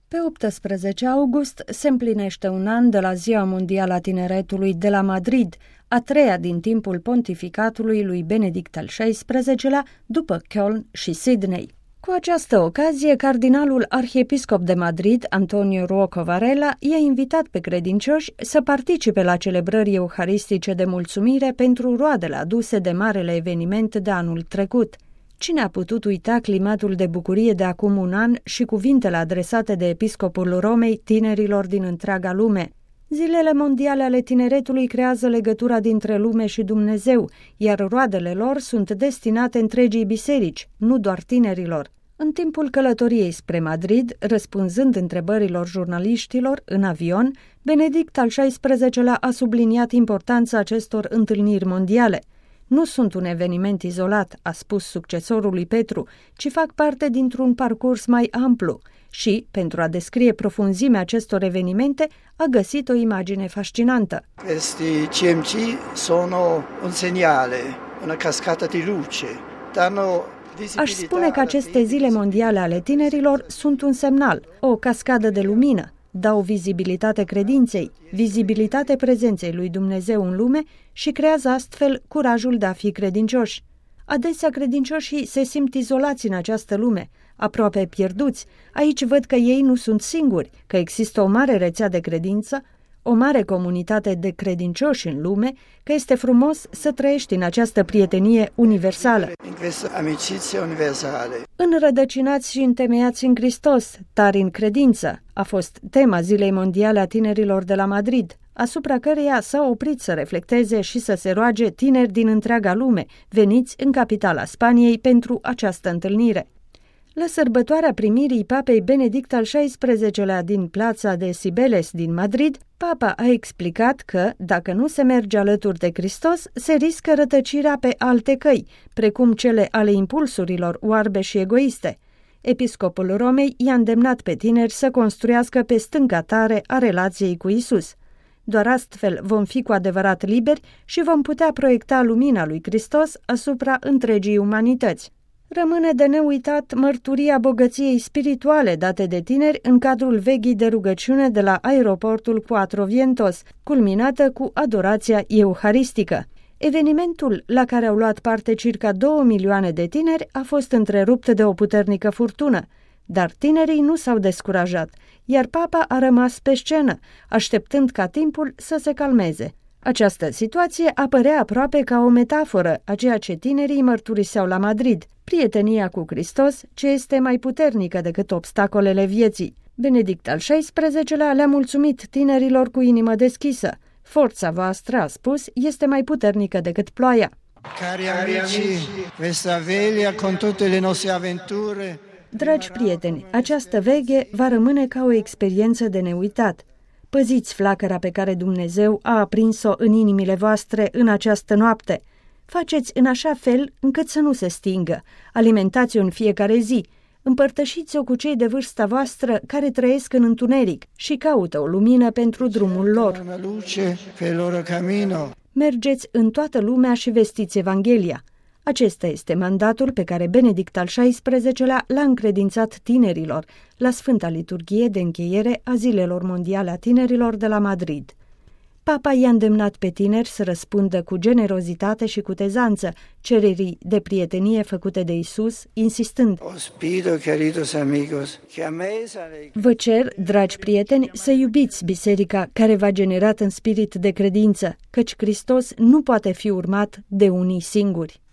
Pe 18 august se împlinește un an de la Ziua Mondială a Tineretului de la Madrid, a treia din timpul pontificatului lui Benedict al XVI-lea, după Köln și Sydney. Cu această ocazie, cardinalul arhiepiscop de Madrid, Antonio Rocco Varela, i-a invitat pe credincioși să participe la celebrări euharistice de mulțumire pentru roadele aduse de marele eveniment de anul trecut. Cine a putut uita climatul de bucurie de acum un an și cuvintele adresate de episcopul Romei tinerilor din întreaga lume? Zilele mondiale ale tineretului creează legătura dintre lume și Dumnezeu, iar roadele lor sunt destinate întregii biserici, nu doar tinerilor. În timpul călătoriei spre Madrid, răspunzând întrebărilor jurnaliștilor în avion, Benedict al XVI-lea a subliniat importanța acestor întâlniri mondiale. Nu sunt un eveniment izolat, a spus succesorul lui Petru, ci fac parte dintr-un parcurs mai amplu și, pentru a descrie profunzimea acestor evenimente, a găsit o imagine fascinantă. Questi CMC sono un segnale, una cascata di luce, danno. Aș spune că aceste zile mondiale ale tinerilor sunt un semnal, o cascadă de lumină, dau vizibilitate credinței, vizibilitate prezenței lui Dumnezeu în lume și creează astfel curajul de a fi credincioși. Adesea credincioșii se simt izolați în această lume, aproape pierduți. Aici văd că ei nu sunt singuri, că există o mare rețea de credință, o mare comunitate de credincioși în lume, că este frumos să trăiești în această prietenie universală. Înrădăcinați și întemeiați în Hristos, tari în credință, a fost tema Zilei Mondiale a Tinerilor de la Madrid, asupra căreia s-a oprit să reflecteze și să se roage tineri din întreaga lume, veniți în capitala Spaniei pentru această întâlnire. La sărbătoarea primirii papei Benedict al XVI-lea din Plața de Cibeles din Madrid, papa a explicat că, dacă nu se merge alături de Hristos, se riscă rătăcirea pe alte căi, precum cele ale impulsurilor oarbe și egoiste. Episcopul Romei i-a îndemnat pe tineri să construiască pe stânca tare a relației cu Isus. Doar astfel vom fi cu adevărat liberi și vom putea proiecta lumina lui Hristos asupra întregii umanități. Rămâne de neuitat mărturia bogăției spirituale date de tineri în cadrul veghii de rugăciune de la aeroportul Cuatro Vientos, culminată cu adorația euharistică. Evenimentul, la care au luat parte circa 2 milioane de tineri, a fost întrerupt de o puternică furtună, dar tinerii nu s-au descurajat, iar papa a rămas pe scenă, așteptând ca timpul să se calmeze. Această situație apărea aproape ca o metaforă a ceea ce tinerii mărturiseau la Madrid, prietenia cu Hristos, ce este mai puternică decât obstacolele vieții. Benedict al XVI-lea le-a mulțumit tinerilor cu inimă deschisă. Forța voastră, a spus, este mai puternică decât ploaia. Cari amici, questa veglia con tutte le nostre avventure. Dragi prieteni, această veche va rămâne ca o experiență de neuitat. Păziți flacăra pe care Dumnezeu a aprins-o în inimile voastre în această noapte. Faceți în așa fel încât să nu se stingă. Alimentați-o în fiecare zi. Împărtășiți-o cu cei de vârsta voastră care trăiesc în întuneric și caută o lumină pentru drumul lor. Mergeți în toată lumea și vestiți Evanghelia. Acesta este mandatul pe care Benedict al XVI-lea l-a încredințat tinerilor la Sfânta Liturghie de încheiere a Zilelor Mondiale a Tinerilor de la Madrid. Papa i-a îndemnat pe tineri să răspundă cu generozitate și cu tezanță cererii de prietenie făcute de Isus, insistând: Vă cer, dragi prieteni, să iubiți biserica care v-a generat în spirit de credință, căci Hristos nu poate fi urmat de unii singuri.